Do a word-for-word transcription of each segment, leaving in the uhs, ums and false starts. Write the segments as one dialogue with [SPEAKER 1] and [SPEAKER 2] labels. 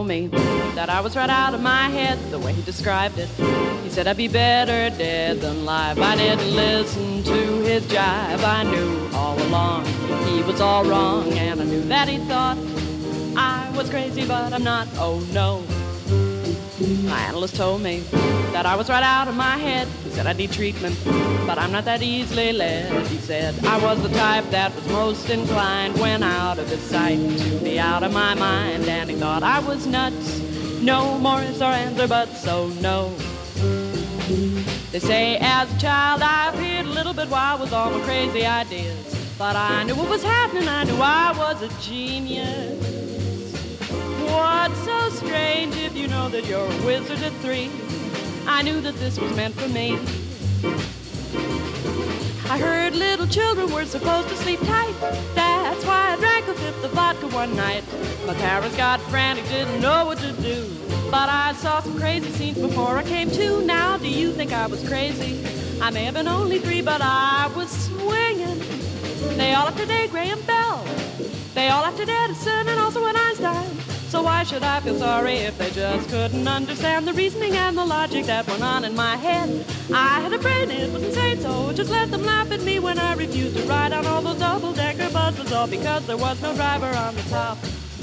[SPEAKER 1] me that I was right out of my head the way he described it. He said I'd be better dead than live. I didn't listen to his jive. I knew all along he was all wrong, and I knew that he thought I was crazy, but I'm not, oh no. My analyst told me that I was right out of my head. He said I need treatment, but I'm not that easily led. He said I was the type that was most inclined when out of his sight to be out of my mind. And he thought I was nuts. No more is our answer, but so no. They say as a child I appeared a little bit wild with all my crazy ideas, but I knew what was happening. I knew I was a genius. What's so strange if you know that you're a wizard at three? I knew that this was meant for me. I heard little children were supposed to sleep tight. That's why I drank a fifth of vodka one night. My parents got frantic, didn't know what to do. But I saw some crazy scenes before I came to. Now, do you think I was crazy? I may have been only three, but I was swinging. They all after Dave Graham Bell. They all after Edison and also an Einstein. So why should I feel sorry if they just couldn't understand the reasoning and the logic that went on in my head? I had a brain, it was insane, so just let them laugh at me when I refused to ride on all those double-decker buses, all because there was no driver on the top.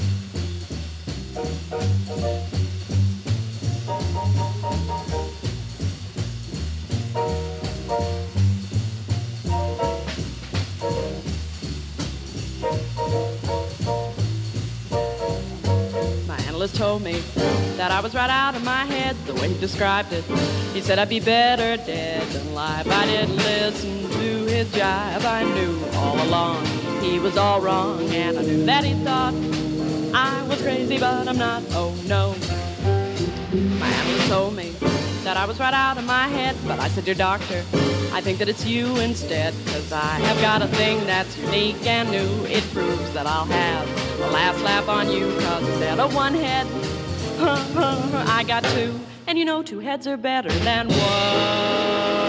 [SPEAKER 1] Told me that I was right out of my head the way he described it. He said I'd be better dead than live. I didn't listen to his jive. I knew all along he was all wrong, and I knew that he thought I was crazy, but I'm not, oh no. My analyst told me that I was right out of my head, but I said, dear doctor, I think that it's you instead, 'cause I have got a thing that's unique and new. It proves that I'll have the last laugh on you, 'cause instead of one head, I got two. And you know two heads are better than one.